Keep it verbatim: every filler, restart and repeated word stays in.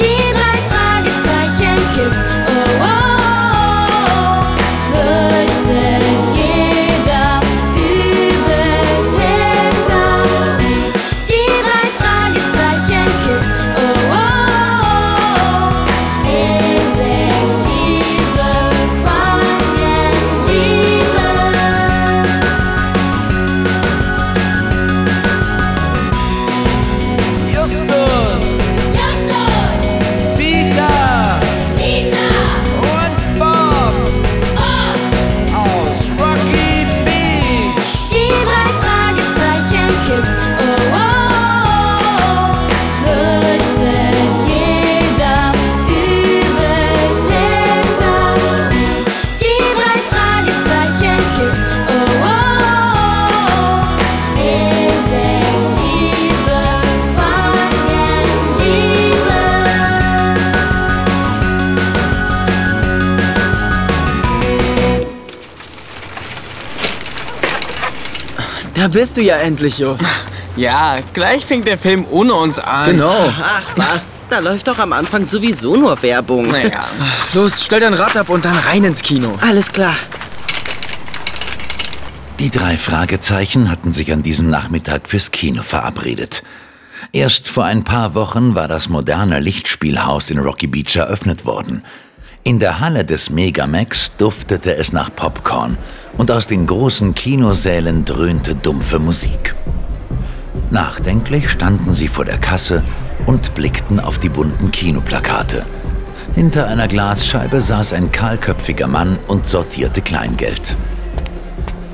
Die drei Fragezeichen Kids. Oh, oh, oh, fürchtet jeder Übeltäter. Die, die drei Fragezeichen Kids. Oh, oh, oh, Detektive fangen Diebe. Justus, Justus, Peter Peter, und Bob Bob. aus Rocky Beach. Die drei Fragezeichen Kids. Oh, oh, oh, fürchtet jeder Übeltäter. Die, die drei Fragezeichen Kids. Oh, oh, oh, Detektive fangen Diebe. Da bist du ja endlich, Just. Ja, gleich fängt der Film ohne uns an. Genau. Ach was, da läuft doch am Anfang sowieso nur Werbung. Naja, Los, stell dein Rad ab und dann rein ins Kino. Alles klar. Die drei Fragezeichen hatten sich an diesem Nachmittag fürs Kino verabredet. Erst vor ein paar Wochen war das moderne Lichtspielhaus in Rocky Beach eröffnet worden. In der Halle des Megamax duftete es nach Popcorn und aus den großen Kinosälen dröhnte dumpfe Musik. Nachdenklich standen sie vor der Kasse und blickten auf die bunten Kinoplakate. Hinter einer Glasscheibe saß ein kahlköpfiger Mann und sortierte Kleingeld.